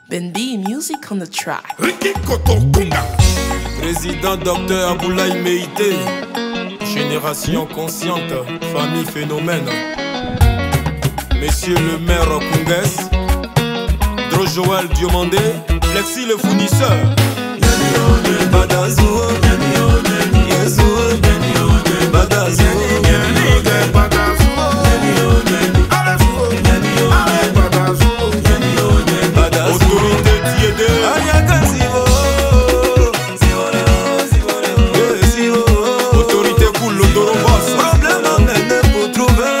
Ben B Music on the track. Président Dr Aboulaye Meïté. Génération consciente, famille phénomène. Monsieur le maire Kunges, Dro Joël Diomandé, Plexi le fournisseur. Badazo, Badazo, autorité Tiédé, autorité cool, l'odoro boss. Problème on est pour trouver,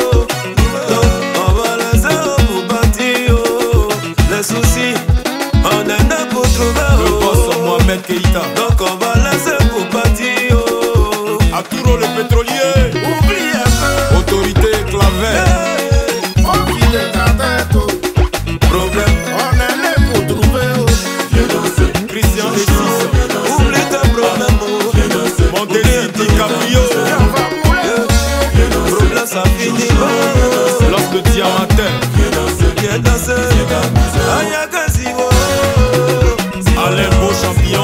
on va laisser pour bâtir. Les soucis, on est pour trouver. Le boss Mohamed Keïta. Donc on va laisser pour bâtir. Arturo le pétrolier. Oubliez que Autorité Clavel. problème, on est pour trouver. Christian Lessis. Oublie tes problèmes. Montési DiCaprio. Problème ça finit. L'homme de Diamantin. Viens danser. Ayaga Sivo. Alain Beau champion.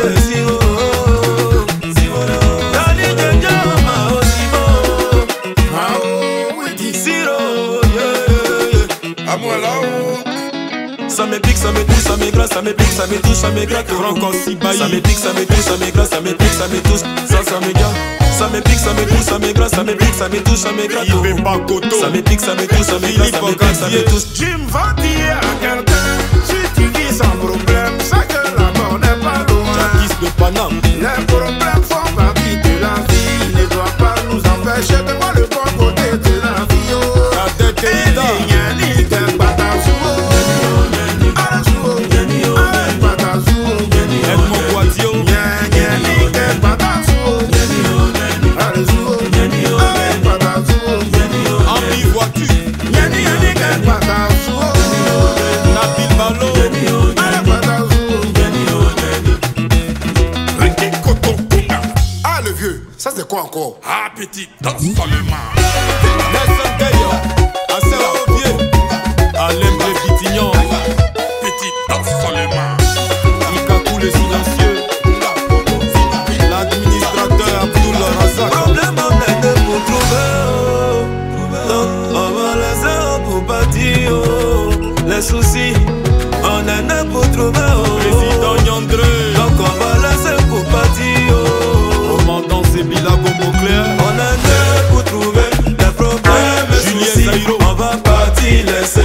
Ça me pique, ça me touche, ça me glace, ça me pique, ça me touche, ça me gratte. Franck Sibaï. Ça me pique, ça me touche, ça me glace, ça me pique, ça me touche, ça me gâte. Ça me pique, ça me touche, ça me glace, ça me pique, ça me touche, ça me gratte. Yves Bakoto. Ça me pique, ça me touche, ça me glace, ça me pique, ça me touche. Jim va dire à quelqu'un, si tu vis sans problème, c'est que la mort n'est pas loin. Jacques de Paname. Les problèmes font partie de la vie, ils ne doivent pas nous empêcher de voir le bon côté de la vie. Cadet Keïta. Edmond Guadio. Henri Voiture. Nabil Balo. Ah le vieux, ça c'est quoi encore? Ah petit, danse seulement. Nelson Gaillon. Assel Aubier. Alain Pitignon. Petit, danse seulement. Ikakou le silencieux. L'administrateur Abdoul Razak. Problème on est pour trouver. Donc on va laisser pour bâtir. Les soucis, on est pour trouver. Président Yandré. Donc on va laisser pour bâtir. Commandant Sebila Bomboclair. On est pour trouver les problèmes, les Julien soucis. Zaïro. On va partir, laisser